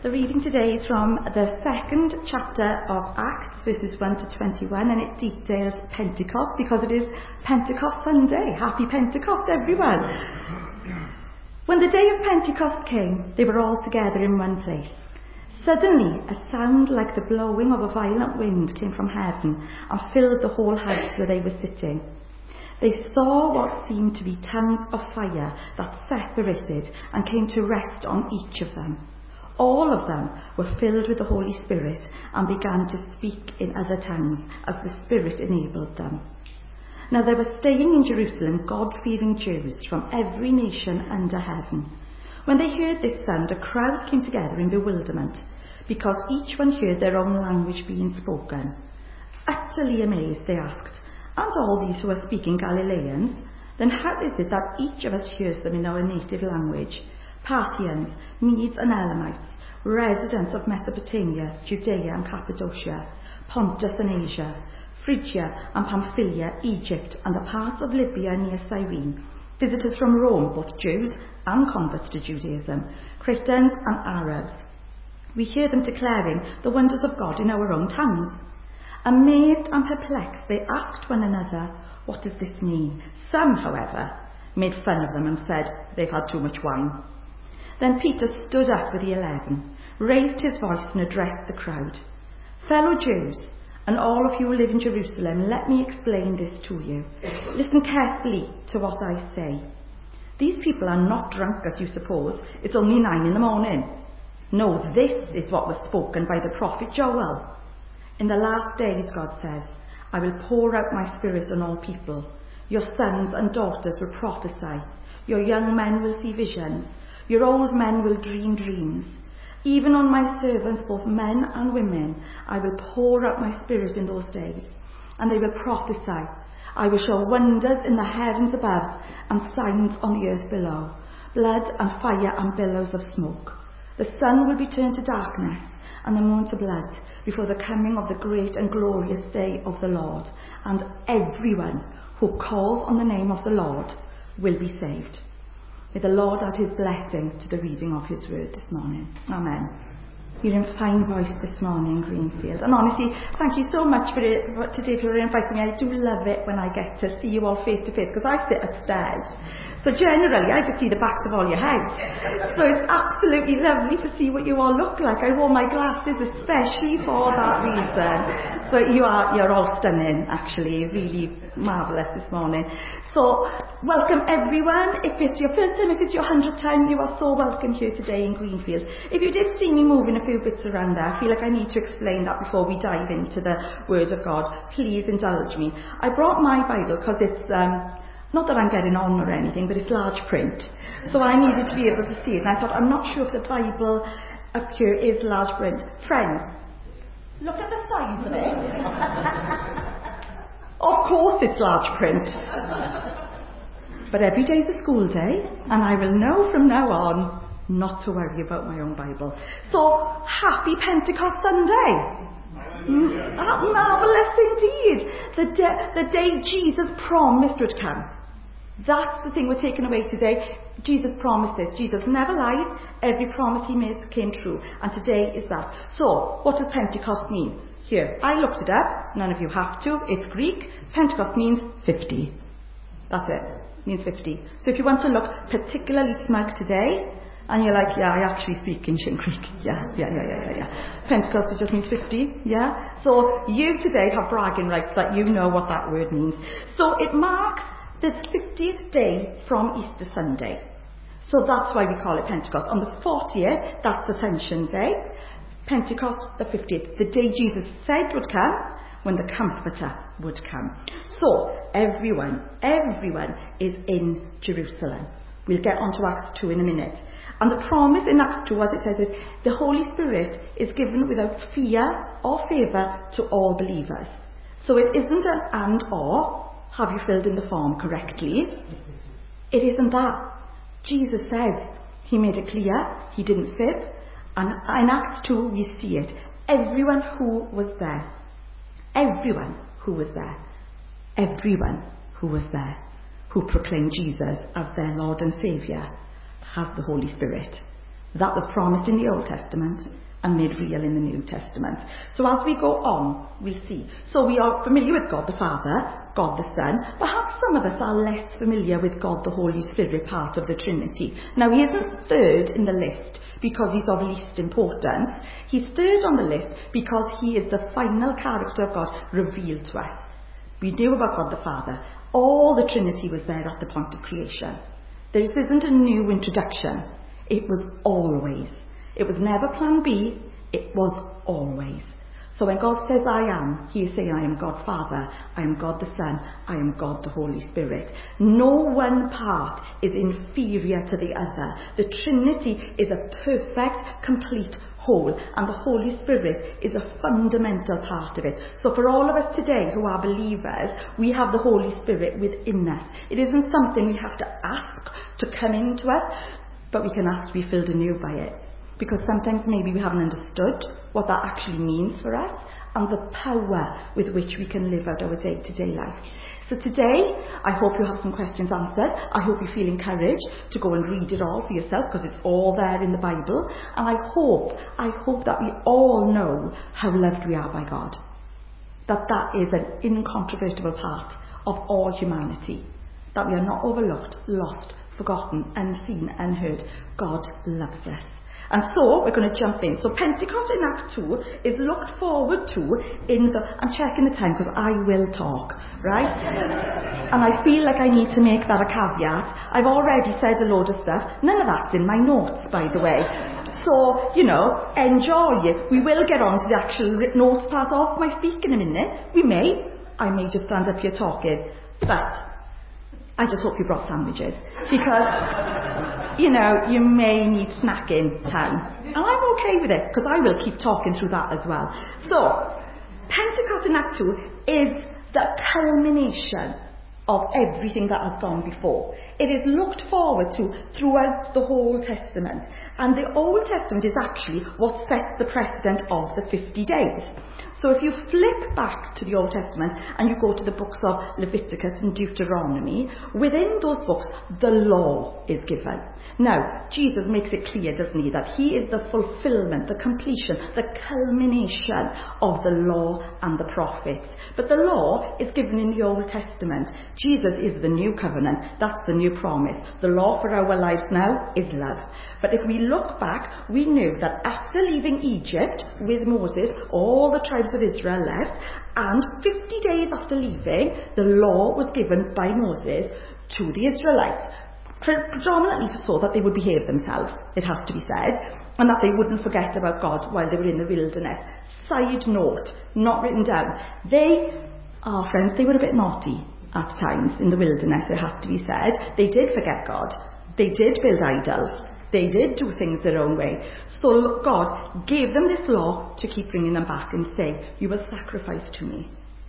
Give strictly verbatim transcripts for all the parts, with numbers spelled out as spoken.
The reading today is from the second chapter of Acts, verses one to twenty-one, and it details Pentecost because it is Pentecost Sunday. Happy Pentecost, everyone! When the day of Pentecost came, they were all together in one place. Suddenly, a sound like the blowing of a violent wind came from heaven and filled the whole house where they were sitting. They saw what seemed to be tongues of fire that separated and came to rest on each of them. All of them were filled with the Holy Spirit and began to speak in other tongues as the Spirit enabled them. Now there were staying in Jerusalem God-fearing Jews from every nation under heaven. When they heard this sound, a crowd came together in bewilderment, because each one heard their own language being spoken. Utterly amazed, they asked, "Aren't all these who are speaking Galileans? Then how is it that each of us hears them in our native language? Parthians, Medes and Elamites, residents of Mesopotamia, Judea and Cappadocia, Pontus and Asia, Phrygia and Pamphylia, Egypt and the parts of Libya near Cyrene, visitors from Rome, both Jews and converts to Judaism, Cretans and Arabs. We hear them declaring the wonders of God in our own tongues." Amazed and perplexed, they asked one another, "What does this mean?" Some, however, made fun of them and said they've had too much wine. Then Peter stood up with the eleven, raised his voice and addressed the crowd. "Fellow Jews, and all of you who live in Jerusalem, let me explain this to you. Listen carefully to what I say. These people are not drunk as you suppose. It's only nine in the morning. No, this is what was spoken by the prophet Joel. In the last days, God says, I will pour out my spirit on all people. Your sons and daughters will prophesy. Your young men will see visions. Your old men will dream dreams. Even on my servants, both men and women, I will pour out my spirit in those days, and they will prophesy. I will show wonders in the heavens above and signs on the earth below, blood and fire and billows of smoke. The sun will be turned to darkness and the moon to blood before the coming of the great and glorious day of the Lord, and everyone who calls on the name of the Lord will be saved." May the Lord add his blessing to the reading of his word this morning. Amen. You're in fine voice this morning, Greenfield. And honestly, thank you so much for, it, for today for inviting me. I do love it when I get to see you all face to face, because I sit upstairs. So generally, I just see the backs of all your heads. So it's absolutely lovely to see what you all look like. I wore my glasses especially for that reason. So you are, you're all stunning, actually. Really marvellous this morning. So welcome everyone. If it's your first time, if it's your hundredth time, you are so welcome here today in Greenfield. If you did see me moving a few bits around there, I feel like I need to explain that before we dive into the Word of God. Please indulge me. I brought my Bible because it's, um, not that I'm getting on or anything, but it's large print. So I needed to be able to see it. And I thought, I'm not sure if the Bible up here is large print. Friends, look at the size of it. Of course it's large print. But every day's a school day, and I will know from now on not to worry about my own Bible. So, happy Pentecost Sunday! Mm, marvellous indeed! The, de- the day Jesus promised would come. That's the thing we're taking away today. Jesus promised this. Jesus never lied. Every promise he made came true. And today is that. So, what does Pentecost mean? Here, I looked it up, so none of you have to. It's Greek. Pentecost means fifty. That's it. It means fifty. So if you want to look particularly smug today, and you're like, yeah, I actually speak ancient Greek. Yeah, yeah, yeah, yeah, yeah, yeah. Pentecost, it just means fifty. Yeah? So you today have bragging rights that you know what that word means. So it marks the fiftieth day from Easter Sunday. So that's why we call it Pentecost. On the fortieth, that's Ascension Day. Pentecost, the fiftieth, the day Jesus said would come, when the Comforter would come. So, everyone, everyone is in Jerusalem. We'll get on to Acts two in a minute. And the promise in Acts two, as it says, is the Holy Spirit is given without fear or favour to all believers. So it isn't an and or, have you filled in the form correctly? It isn't that. Jesus says, he made it clear, he didn't fib. And in Acts two, we see it. Everyone who was there, everyone who was there, everyone who was there, who proclaimed Jesus as their Lord and Saviour, has the Holy Spirit. That was promised in the Old Testament and made real in the New Testament. So as we go on, we see. So we are familiar with God the Father, God the Son. Perhaps some of us are less familiar with God the Holy Spirit, part of the Trinity. Now, he isn't third in the list because he's of least importance. He's third on the list because he is the final character of God revealed to us. We knew about God the Father. All the Trinity was there at the point of creation. This isn't a new introduction. It was always. It was never plan B, it was always. So when God says I am, he is saying I am God Father, I am God the Son, I am God the Holy Spirit. No one part is inferior to the other. The Trinity is a perfect, complete whole, and the Holy Spirit is a fundamental part of it. So for all of us today who are believers, we have the Holy Spirit within us. It isn't something we have to ask to come into us, but we can ask to be filled anew by it. Because sometimes maybe we haven't understood what that actually means for us and the power with which we can live out our day-to-day life. So today, I hope you have some questions answered. I hope you feel encouraged to go and read it all for yourself because it's all there in the Bible. And I hope, I hope that we all know how loved we are by God. That that is an incontrovertible part of all humanity. That we are not overlooked, lost, forgotten, unseen, unheard. God loves us. And so we're going to jump in. So Pentecost in Act two is looked forward to in the... I'm checking the time because I will talk, right? And I feel like I need to make that a caveat. I've already said a load of stuff. None of that's in my notes, by the way. So, you know, enjoy it. We will get on to the actual notes part of my speak in a minute. We may. I may just stand up here talking. But I just hope you brought sandwiches. Because... you know, you may need snacking time. And I'm okay with it, because I will keep talking through that as well. So, Pentecost in Act two is the culmination of everything that has gone before. It is looked forward to throughout the whole Testament. And the Old Testament is actually what sets the precedent of the fifty days. So if you flip back to the Old Testament and you go to the books of Leviticus and Deuteronomy, within those books the law is given. Now, Jesus makes it clear, doesn't he, that he is the fulfillment, the completion, the culmination of the law and the prophets. But the law is given in the Old Testament. Jesus is the new covenant. That's the new promise. The law for our lives now is love. But if we look back, we know that after leaving Egypt with Moses, all the tribes of Israel left, and fifty days after leaving, the law was given by Moses to the Israelites. Predominantly so that they would behave themselves, it has to be said, and that they wouldn't forget about God while they were in the wilderness. Side note, not written down, they, our friends, they were a bit naughty at times in the wilderness, it has to be said. They did forget God. They did build idols. They did do things their own way. So God gave them this law to keep bringing them back and saying, you will sacrifice to me.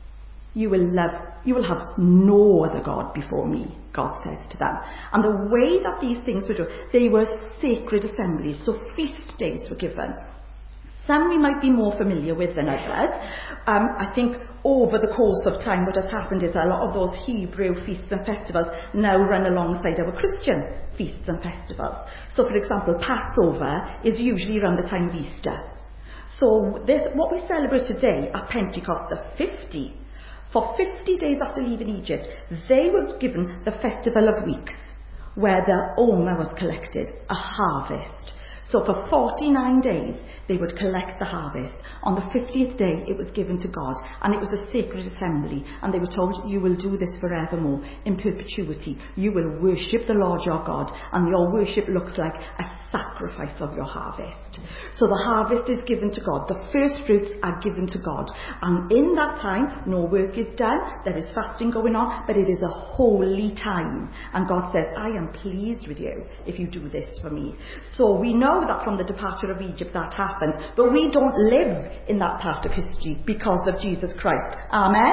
You will love, you will have no other God before me, God says to them. And the way that these things were done, they were sacred assemblies, so feast days were given. Some we might be more familiar with than others. Um, I think over the course of time what has happened is a lot of those Hebrew feasts and festivals now run alongside our Christian feasts and festivals. So for example, Passover is usually around the time of Easter. So this, what we celebrate today at Pentecost, the fifty, for fifty days after leaving Egypt, they were given the Festival of Weeks, where the Omer was collected, a harvest. So for forty-nine days, they would collect the harvest. On the fiftieth day, it was given to God, and it was a sacred assembly. And they were told, you will do this forevermore, in perpetuity. You will worship the Lord your God, and your worship looks like a sacrifice of your harvest. So the harvest is given to God. The first fruits are given to God. And in that time, no work is done. There is fasting going on, but it is a holy time. And God says, I am pleased with you if you do this for me. So we know that from the departure of Egypt that happens, but we don't live in that part of history because of Jesus Christ. Amen?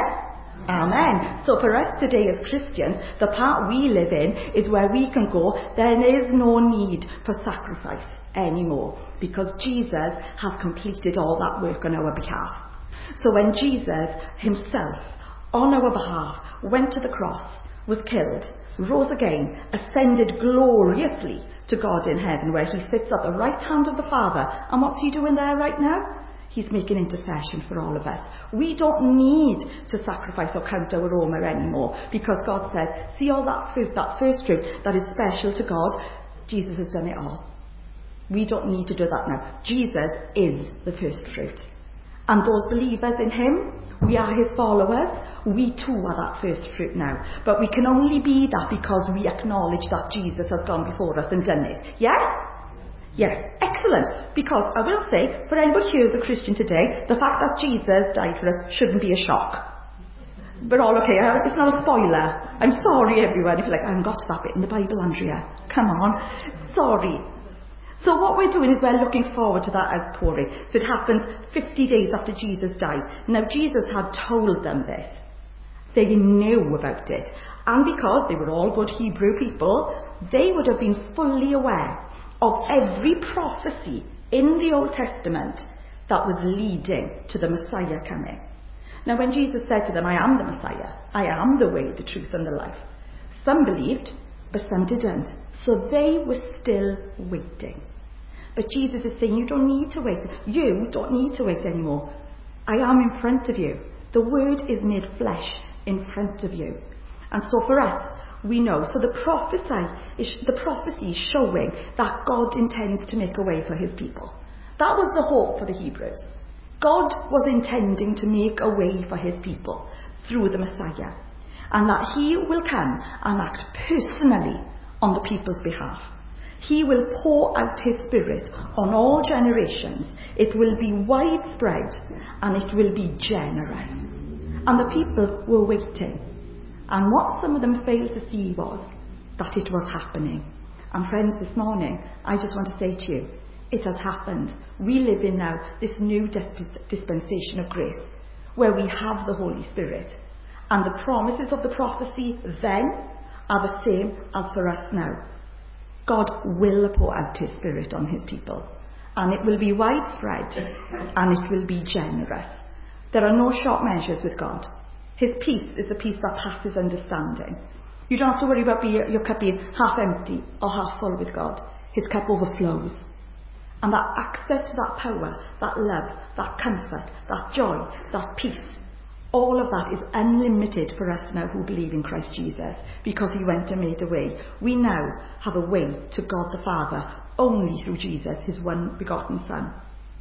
Amen. So for us today as Christians, the part we live in is where we can go, there is no need for sacrifice anymore, because Jesus has completed all that work on our behalf. So when Jesus himself, on our behalf, went to the cross, was killed, rose again, ascended gloriously to God in heaven, where he sits at the right hand of the Father. And what's he doing there right now? He's making intercession for all of us. We don't need to sacrifice or count our aroma anymore, because God says, see all that fruit, that first fruit that is special to God, Jesus has done it all. We don't need to do that now. Jesus is the first fruit. And those believers in him, we are his followers, we too are that first fruit now. But we can only be that because we acknowledge that Jesus has gone before us and done it. Yes? Yes, excellent. Because I will say, for anybody who is a Christian today, the fact that Jesus died for us shouldn't be a shock. We're all okay. It's not a spoiler. I'm sorry, everyone. If you're like, I haven't got to that bit in the Bible, Andrea. Come on. Sorry. So what we're doing is we're looking forward to that outpouring. So it happens fifty days after Jesus dies. Now, Jesus had told them this. They knew about it. And because they were all good Hebrew people, they would have been fully aware of every prophecy in the Old Testament that was leading to the Messiah coming. Now, when Jesus said to them, I am the Messiah, I am the way, the truth and the life, some believed, but some didn't. So they were still waiting. But Jesus is saying, you don't need to wait. You don't need to wait anymore. I am in front of you. The word is made flesh in front of you. And so for us, we know. So the prophecy is, the prophecy is showing that God intends to make a way for his people. That was the hope for the Hebrews. God was intending to make a way for his people through the Messiah. And that he will come and act personally on the people's behalf. He will pour out his Spirit on all generations. It will be widespread and it will be generous. And the people were waiting. And what some of them failed to see was that it was happening. And friends, this morning, I just want to say to you, it has happened. We live in now this new disp- dispensation of grace, where we have the Holy Spirit. And the promises of the prophecy then are the same as for us now. God will pour out his Spirit on his people. And it will be widespread. And it will be generous. There are no short measures with God. His peace is the peace that passes understanding. You don't have to worry about your, your cup being half empty or half full with God. His cup overflows. And that access to that power, that love, that comfort, that joy, that peace, all of that is unlimited for us now who believe in Christ Jesus, because he went and made a way. We now have a way to God the Father only through Jesus, his one begotten Son.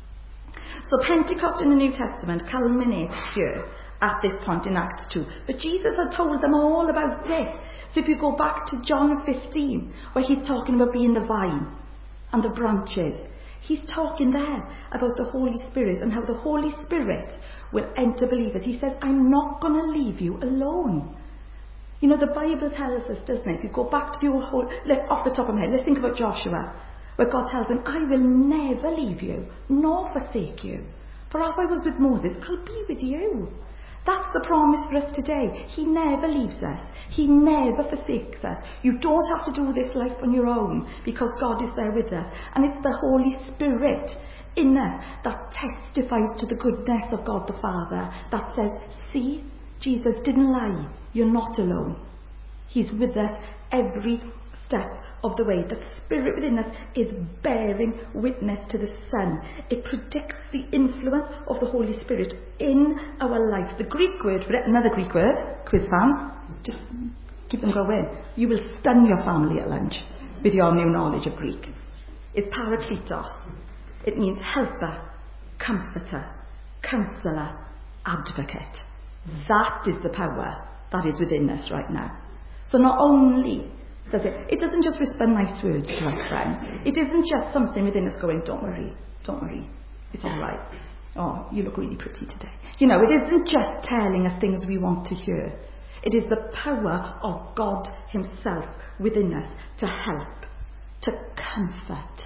So Pentecost in the New Testament culminates here at this point in Acts two. But Jesus had told them all about it. So if you go back to John fifteen, where he's talking about being the vine and the branches, he's talking there about the Holy Spirit and how the Holy Spirit will enter believers. He says, I'm not going to leave you alone. You know, the Bible tells us, doesn't it? If you go back to the whole, off the top of my head, let's think about Joshua, where God tells him, I will never leave you, nor forsake you. For as I was with Moses, I'll be with you. That's the promise for us today. He never leaves us. He never forsakes us. You don't have to do this life on your own, because God is there with us. And it's the Holy Spirit in us that testifies to the goodness of God the Father, that says, see, Jesus didn't lie. You're not alone. He's with us every step of the way. The Spirit within us is bearing witness to the Son. It predicts the influence of the Holy Spirit in our life. The Greek word for it, another Greek word, quiz fans, just keep them going. You will stun your family at lunch with your new knowledge of Greek. It's parakletos. It means helper, comforter, counsellor, advocate. That is the power that is within us right now. So not only does it, it doesn't just whisper nice words to us, friends. It isn't just something within us going, don't worry, don't worry, it's all right. Oh, you look really pretty today. You know, it isn't just telling us things we want to hear. It is the power of God himself within us to help, to comfort.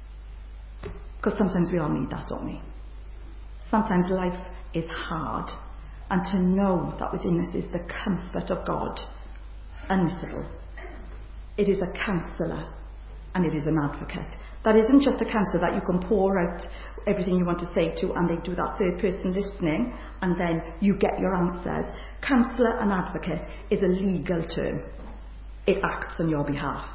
Because sometimes we all need that, don't we? Sometimes life is hard. And to know that within us is the comfort of God, unmissable. It is a counsellor and it is an advocate. That isn't just a counsellor that you can pour out everything you want to say to, and they do that third person listening and then you get your answers. Counsellor and advocate is a legal term. it acts on your behalf.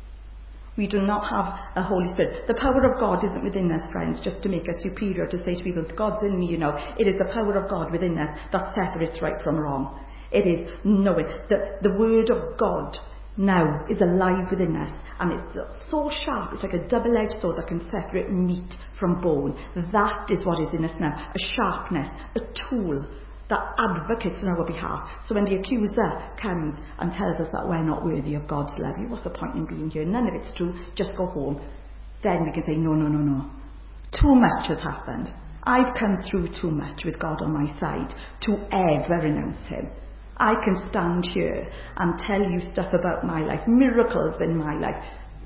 We do not have a Holy Spirit. The power of God isn't within us, friends, just to make us superior, to say to people, God's in me, you know. It is the power of God within us that separates right from wrong. It is knowing that the Word of God now is alive within us, and it's so sharp, it's like a double-edged sword that can separate meat from bone. That is what is in us now, a sharpness, a tool that advocates on our behalf. So when the accuser comes and tells us that we're not worthy of God's love, what's the point in being here? None of it's true, just go home. Then we can say, no, no, no, no. Too much has happened. I've come through too much with God on my side to ever renounce him. I can stand here and tell you stuff about my life, miracles in my life.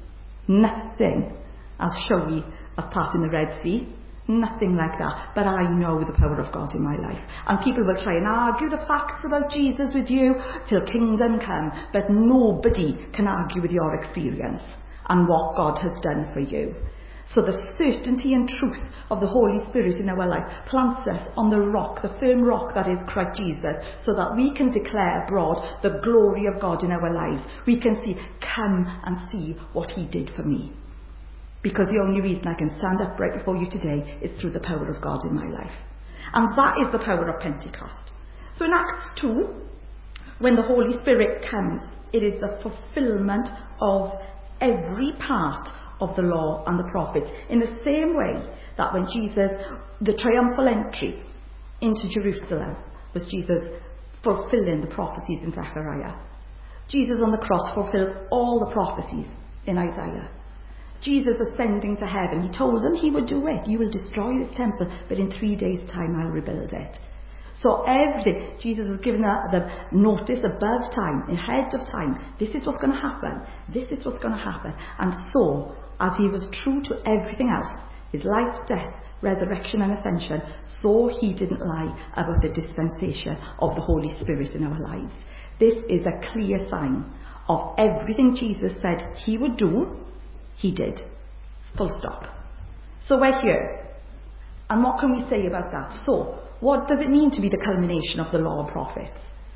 Nothing as showy as parting the Red Sea. Nothing like that. But I know the power of God in my life. And people will try and argue the facts about Jesus with you till kingdom come. But nobody can argue with your experience and what God has done for you. So the certainty and truth of the Holy Spirit in our life plants us on the rock, the firm rock that is Christ Jesus, so that we can declare abroad the glory of God in our lives. We can see, come and see what he did for me. Because the only reason I can stand up right before you today is through the power of God in my life. And that is the power of Pentecost. So in Acts two, when the Holy Spirit comes, it is the fulfillment of every part of the law and the prophets. In the same way that when Jesus, the triumphal entry into Jerusalem, was Jesus fulfilling the prophecies in Zechariah. Jesus on the cross fulfills all the prophecies in Isaiah. Jesus ascending to heaven, he told them he would do it. You will destroy this temple, but in three days' time I'll rebuild it. So everything, Jesus was given the, the notice above time, ahead of time. This is what's going to happen. This is what's going to happen. And so, as he was true to everything else, his life, death, resurrection and ascension, so he didn't lie about the dispensation of the Holy Spirit in our lives. This is a clear sign of everything Jesus said he would do, he did. Full stop. So we're here. And what can we say about that? So, what does it mean to be the culmination of the law and prophets?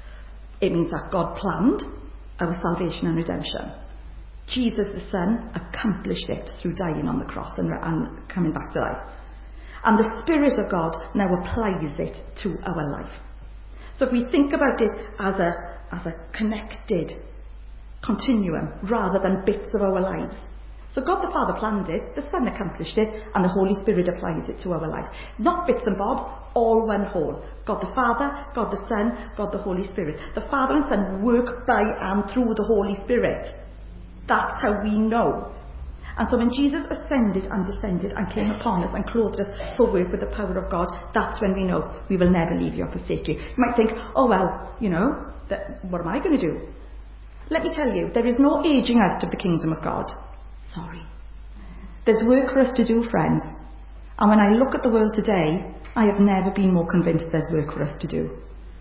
It means that God planned our salvation and redemption. Jesus the Son accomplished it through dying on the cross and, and coming back to life. And the Spirit of God now applies it to our life. So if we think about it as a, as a connected continuum rather than bits of our lives. So God the Father planned it, the Son accomplished it, and the Holy Spirit applies it to our life. Not bits and bobs, all one whole. God the Father, God the Son, God the Holy Spirit. The Father and Son work by and through the Holy Spirit. That's how we know. And so when Jesus ascended and descended and came upon us and clothed us for work with the power of God, that's when we know we will never leave you or forsake you. You might think, oh well, you know, that, what am I going to do? Let me tell you, there is no aging out of the kingdom of God. Sorry. There's work for us to do, friends. And when I look at the world today, I have never been more convinced there's work for us to do.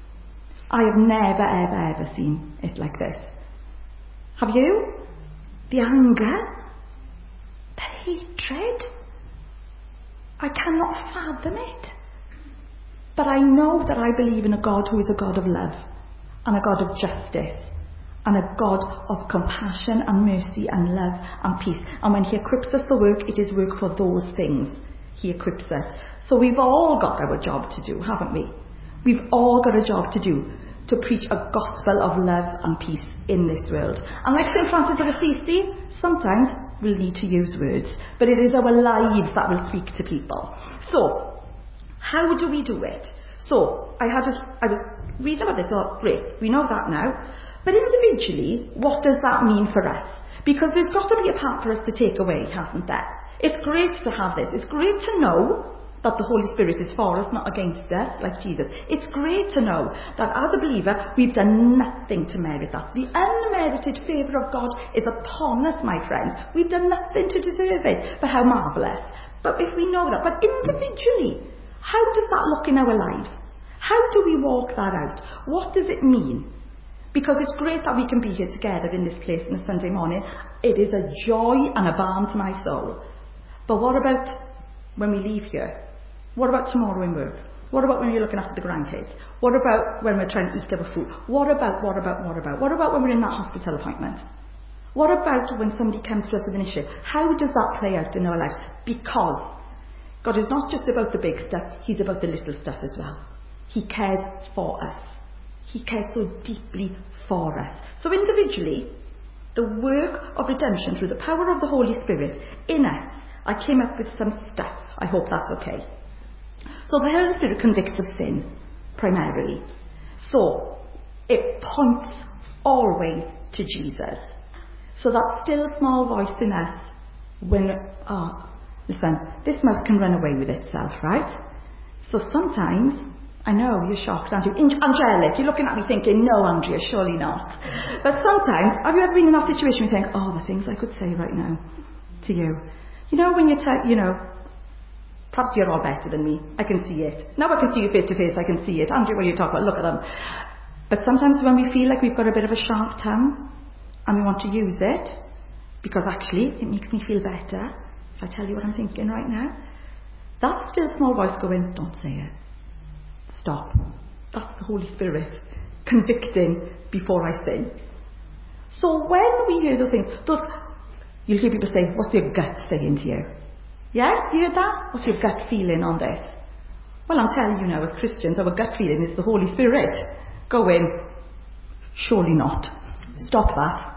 I have never, ever, ever seen it like this. Have you? The anger, the hatred. I cannot fathom it. But I know that I believe in a God who is a God of love and a God of justice and a God of compassion and mercy and love and peace. And when he equips us for work, it is work for those things he equips us. So we've all got our job to do, haven't we? We've all got a job to do, to preach a gospel of love and peace in this world. And like Saint Francis of Assisi, sometimes we'll need to use words, but it is our lives that will speak to people. So, how do we do it? So, I had a, I was reading about this, I thought, great, we know that now. But individually, what does that mean for us? Because there's got to be a part for us to take away, hasn't there? It's great to have this. It's great to know that the Holy Spirit is for us, not against us, like Jesus. It's great to know that as a believer, we've done nothing to merit that. The unmerited favour of God is upon us, my friends. We've done nothing to deserve it. But how marvellous. But if we know that, but individually, how does that look in our lives? How do we walk that out? What does it mean? Because it's great that we can be here together in this place on a Sunday morning. It is a joy and a balm to my soul. But what about when we leave here? What about tomorrow in work? What about when you're looking after the grandkids? What about when we're trying to eat our food? What about, what about, what about? What about when we're in that hospital appointment? What about when somebody comes to us with an issue? How does that play out in our lives? Because God is not just about the big stuff, he's about the little stuff as well. He cares for us. He cares so deeply for us. So individually, the work of redemption through the power of the Holy Spirit in us, I came up with some stuff. I hope that's okay. So the Holy Spirit convicts of sin, primarily. So it points always to Jesus. So that still small voice in us, when, oh, listen, this mouth can run away with itself, right? So sometimes, I know, you're shocked, aren't you? Angelic, you're looking at me thinking, no, Andrea, surely not. But sometimes, have you ever been in that situation where you think, oh, the things I could say right now to you? You know, when you tell, you know, perhaps you're all better than me. I can see it. Now I can see you face to face, I can see it. Andrea, what are you talking about? Look at them. But sometimes when we feel like we've got a bit of a sharp tongue, and we want to use it, because actually it makes me feel better if I tell you what I'm thinking right now, that's still small voice going, don't say it. Stop. That's the Holy Spirit convicting before I sin. So when we hear those things, those, you'll hear people say, what's your gut saying to you? Yes, you heard that? What's your gut feeling on this? Well, I'm telling you now, as Christians, our gut feeling is the Holy Spirit going, surely not. Stop that.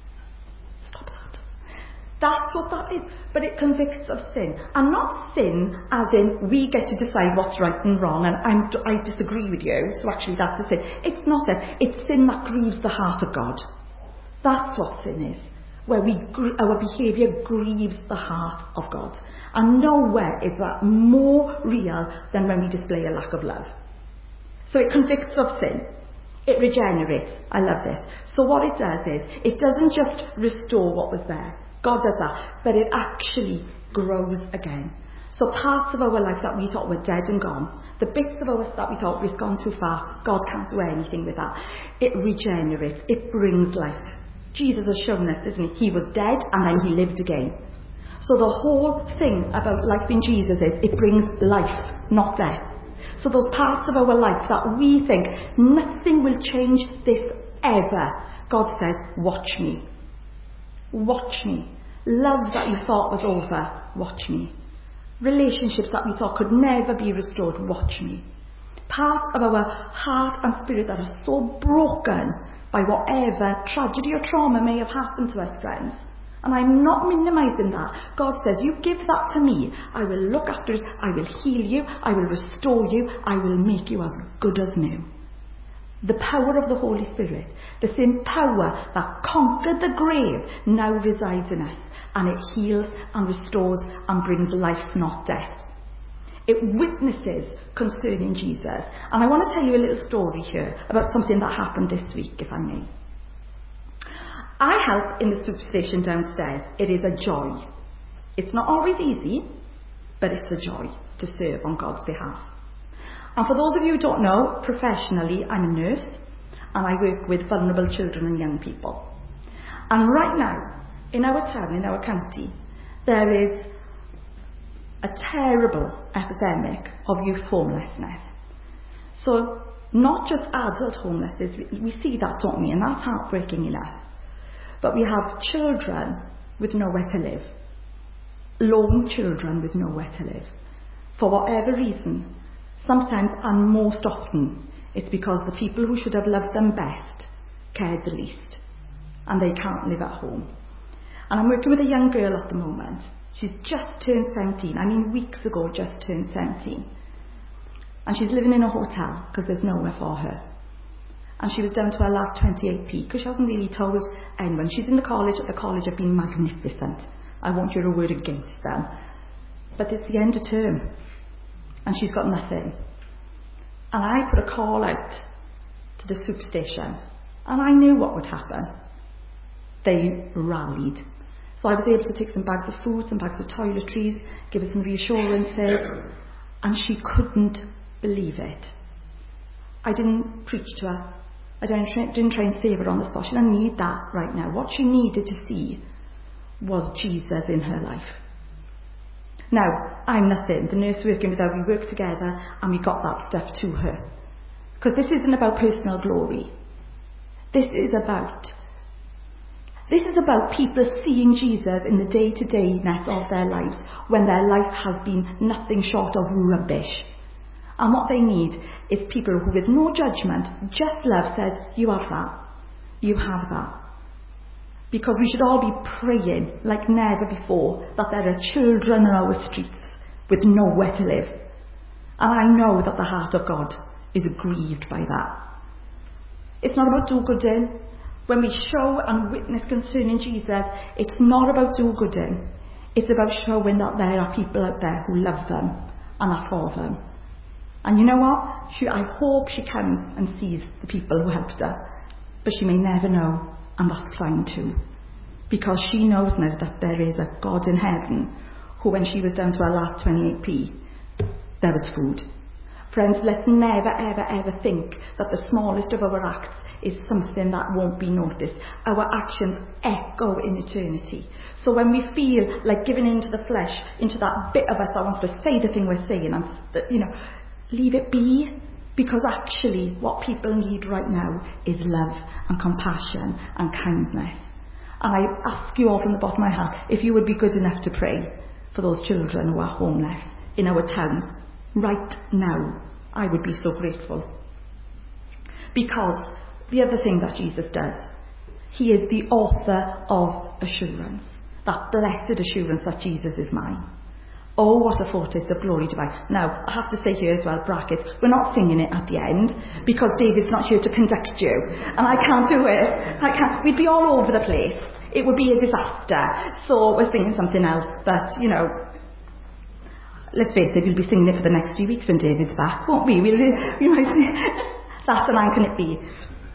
Stop that. That's what that is. But it convicts of sin. And not sin as in we get to decide what's right and wrong and I'm, I disagree with you, so actually that's a sin. It's not that. It's sin that grieves the heart of God. That's what sin is. Where we our behaviour grieves the heart of God. And nowhere is that more real than when we display a lack of love. So it convicts of sin. It regenerates. I love this. So what it does is, it doesn't just restore what was there. God does that. But it actually grows again. So parts of our life that we thought were dead and gone, the bits of us that we thought we've gone too far, God can't do anything with that. It regenerates. It brings life. Jesus has shown us, doesn't he? He was dead and then he lived again. So the whole thing about life in Jesus is, it brings life, not death. So those parts of our life that we think, nothing will change this ever, God says, watch me. Watch me. Love that you thought was over, watch me. Relationships that we thought could never be restored, watch me. Parts of our heart and spirit that are so broken by whatever tragedy or trauma may have happened to us, friends. And I'm not minimising that. God says, you give that to me. I will look after it. I will heal you. I will restore you. I will make you as good as new. The power of the Holy Spirit, the same power that conquered the grave, now resides in us. And it heals and restores and brings life, not death. It witnesses concerning Jesus. And I want to tell you a little story here about something that happened this week, if I may. I help in the soup station downstairs. It is a joy. It's not always easy, but it's a joy to serve on God's behalf. And for those of you who don't know, professionally, I'm a nurse and I work with vulnerable children and young people. And right now, in our town, in our county, there is a terrible epidemic of youth homelessness. So, not just adult homelessness, we, we see that, don't we? And that's heartbreaking enough. But we have children with nowhere to live. Lone children with nowhere to live. For whatever reason, sometimes and most often, it's because the people who should have loved them best cared the least. And they can't live at home. And I'm working with a young girl at the moment. She's just turned seventeen. I mean, weeks ago, just turned seventeen. And she's living in a hotel because there's nowhere for her. And she was down to her last twenty-eight p because she hasn't really told anyone. She's in the college. At the college have been magnificent. I won't hear a word against them. But it's the end of term. And she's got nothing. And I put a call out to the soup station. And I knew what would happen. They rallied. So I was able to take some bags of food, some bags of toiletries, give her some reassurances. And she couldn't believe it. I didn't preach to her. I didn't try, didn't try and save her on the spot. She didn't need that right now. What she needed to see was Jesus in her life. Now, I'm nothing. The nurse working with her, we worked together and we got that stuff to her. Because this isn't about personal glory. This is about This is about people seeing Jesus in the day-to-dayness of their lives when their life has been nothing short of rubbish. And what they need is people who, with no judgment, just love, says, you have that. You have that. Because we should all be praying like never before that there are children in our streets with nowhere to live. And I know that the heart of God is grieved by that. It's not about do-gooding. When we show and witness concerning Jesus, it's not about do-gooding. It's about showing that there are people out there who love them and are for them. And you know what? She, I hope she comes and sees the people who helped her. But she may never know, and that's fine too. Because she knows now that there is a God in heaven who, when she was down to her last twenty-eight p, there was food. Friends, let's never, ever, ever think that the smallest of our acts is something that won't be noticed. Our actions echo in eternity. So when we feel like giving into the flesh, into that bit of us that wants to say the thing we're saying, and you know, leave it be, because actually what people need right now is love and compassion and kindness. And I ask you all from the bottom of my heart, if you would be good enough to pray for those children who are homeless in our town right now, I would be so grateful. Because the other thing that Jesus does, he is the author of assurance, that blessed assurance that Jesus is mine. Oh, what a foretaste of glory divine. Now, I have to say here as well, brackets, we're not singing it at the end, because David's not here to conduct you, and I can't do it. I can't. We'd be all over the place. It would be a disaster. So we're singing something else, but, you know, let's face it, we'll be singing it for the next few weeks when David's back, won't we? We'll, we might sing. That's the line can it be.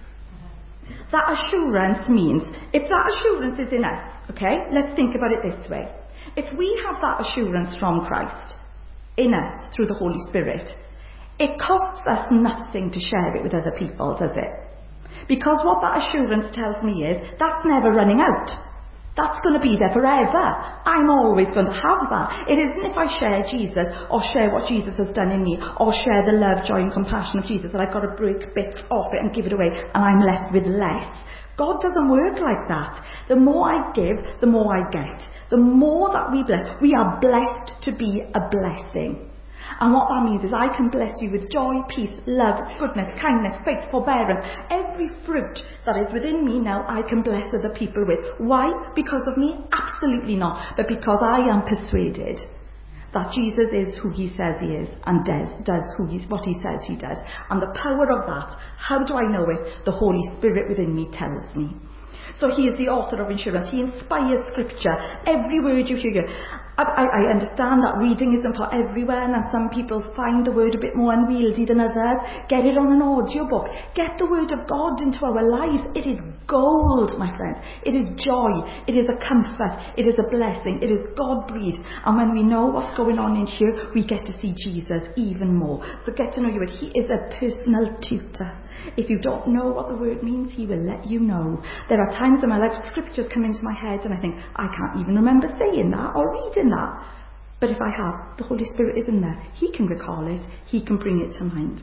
That assurance means, if that assurance is in us, okay, let's think about it this way. If we have that assurance from Christ in us through the Holy Spirit, it costs us nothing to share it with other people, does it? Because what that assurance tells me is, that's never running out. That's going to be there forever. I'm always going to have that. It isn't if I share Jesus or share what Jesus has done in me or share the love, joy and compassion of Jesus that I've got to break bits off it and give it away and I'm left with less. God doesn't work like that. The more I give, the more I get. The more that we bless, we are blessed to be a blessing. And what that means is I can bless you with joy, peace, love, goodness, kindness, faith, forbearance. Every fruit that is within me now I can bless other people with. Why? Because of me? Absolutely not. But because I am persuaded that Jesus is who he says he is and does, does who he, what he says he does. And the power of that, how do I know it? The Holy Spirit within me tells me. So he is the author of assurance. He inspires scripture. Every word you hear. I, I understand that reading isn't for everyone, and some people find the word a bit more unwieldy than others. Get it on an audiobook. Get the word of God into our lives. It is gold, my friends. It is joy. It is a comfort. It is a blessing. It is God-breathed. And when we know what's going on in here, we get to see Jesus even more. So get to know you. He is a personal tutor. If you don't know what the word means, he will let you know. There are times in my life scriptures come into my head and I think, I can't even remember saying that or reading that. But if I have, the Holy Spirit is in there. He can recall it. He can bring it to mind.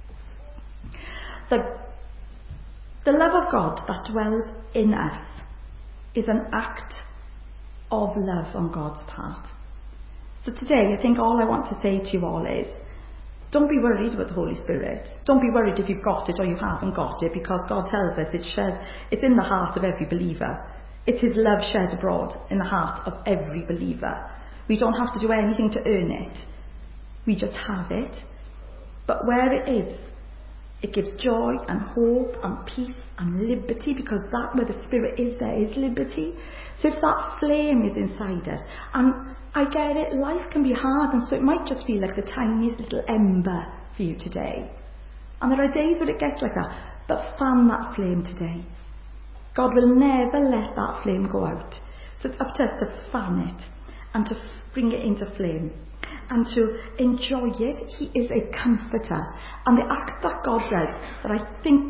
The, the love of God that dwells in us is an act of love on God's part. So today, I think all I want to say to you all is, don't be worried about the Holy Spirit. Don't be worried if you've got it or you haven't got it, because God tells us it's shed, it's in the heart of every believer. It's his love shed abroad in the heart of every believer. We don't have to do anything to earn it. We just have it. But where it is, it gives joy and hope and peace and liberty, because that where the Spirit is, there is liberty. So if that flame is inside us, and I get it, life can be hard, and so it might just feel like the tiniest little ember for you today. And there are days when it gets like that, but fan that flame today. God will never let that flame go out. So it's up to us to fan it and to bring it into flame and to enjoy it. He is a comforter. And the act that God does, that I think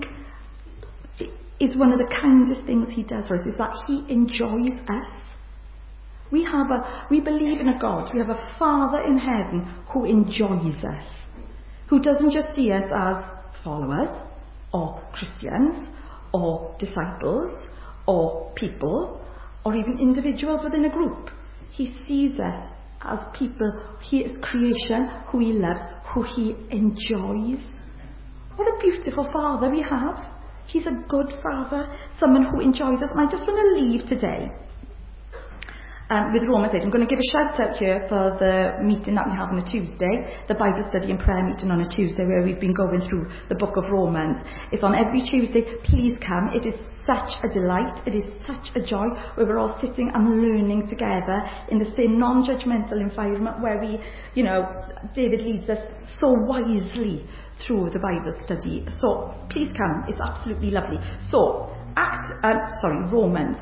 is one of the kindest things he does for us, is that he enjoys us. We have a, we believe in a God, we have a Father in heaven who enjoys us, who doesn't just see us as followers or Christians or disciples or people, or even individuals within a group. He sees us as people. He is creation, who he loves, who he enjoys. What a beautiful Father we have. He's a good Father, someone who enjoys us. And I just want to leave today Um, with Romans eight. I'm going to give a shout out here for the meeting that we have on a Tuesday, the Bible study and prayer meeting on a Tuesday, where we've been going through the book of Romans. It's on every Tuesday. Please come. It is such a delight. It is such a joy, where we're all sitting and learning together in the same non-judgmental environment, where we, you know, David leads us so wisely through the Bible study. So please come. It's absolutely lovely. So, Act, um, sorry, Romans.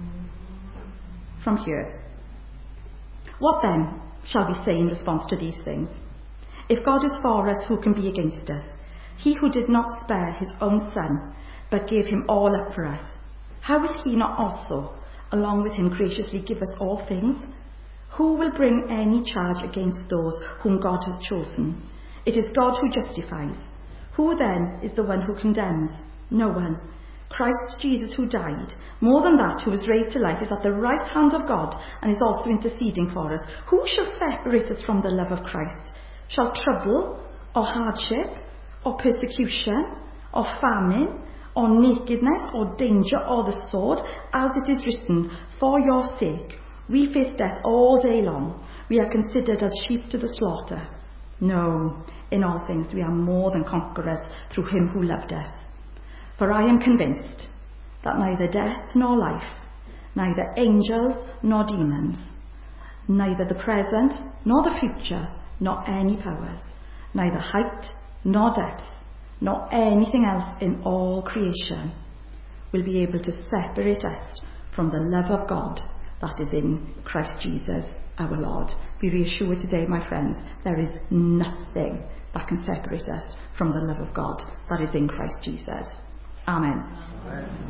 From here. What then shall we say in response to these things? If God is for us, who can be against us? He who did not spare his own Son, but gave him all up for us, how will he not also, along with him, graciously give us all things? Who will bring any charge against those whom God has chosen? It is God who justifies. Who then is the one who condemns? No one. Christ Jesus, who died, more than that, who was raised to life, is at the right hand of God and is also interceding for us. Who shall separate us from the love of Christ? Shall trouble, or hardship, or persecution, or famine, or nakedness, or danger, or the sword? As it is written, for your sake we face death all day long. We are considered as sheep to the slaughter. No, in all things we are more than conquerors through him who loved us. For I am convinced that neither death nor life, neither angels nor demons, neither the present nor the future, nor any powers, neither height nor depth, nor anything else in all creation will be able to separate us from the love of God that is in Christ Jesus our Lord. Be reassured today, my friends, there is nothing that can separate us from the love of God that is in Christ Jesus. Amen. Amen.